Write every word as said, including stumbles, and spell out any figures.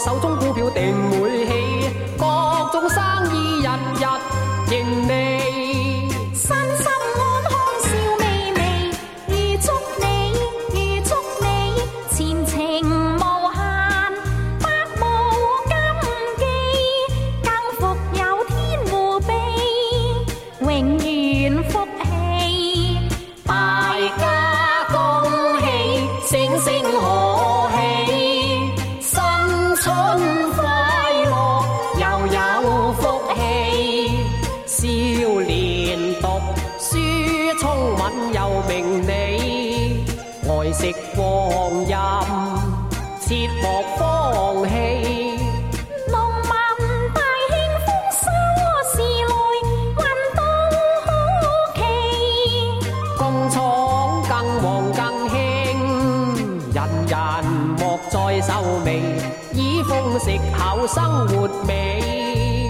手中股票定會起，各種生意日日盈利， 身心安康笑微微，預祝你預祝你前程無限，百無禁忌，更福有天護庇，永遠福氣， 大家恭喜，聲聲可喜，新春快樂又有福氣，少年讀書聰敏又明理，愛惜光陰切莫放棄， 農民大慶豐收時來，運到好期， 工廠更旺更興，人人莫再愁眉，以豐食厚生活美。